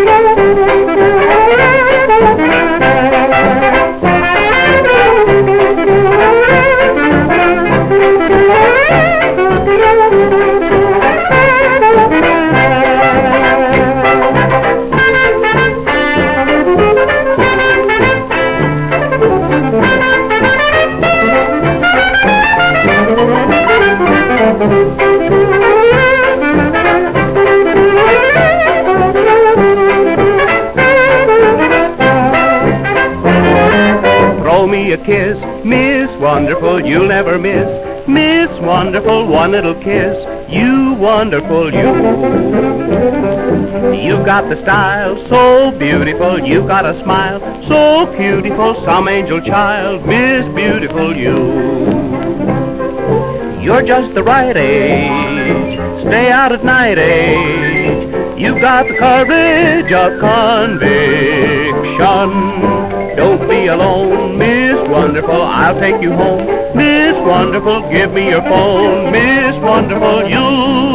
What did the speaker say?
Throw me a kiss, Miss Wonderful, you'll never miss. Miss Wonderful, one little kiss, you wonderful you. You've got the style, so beautiful, you've got a smile, so beautiful, some angel child, Miss Beautiful you. You're just the right age, stay out at night age. You've got the courage of conviction. Don't be alone, Miss Wonderful, I'll take you home. Miss Wonderful, give me your phone. Miss Wonderful, you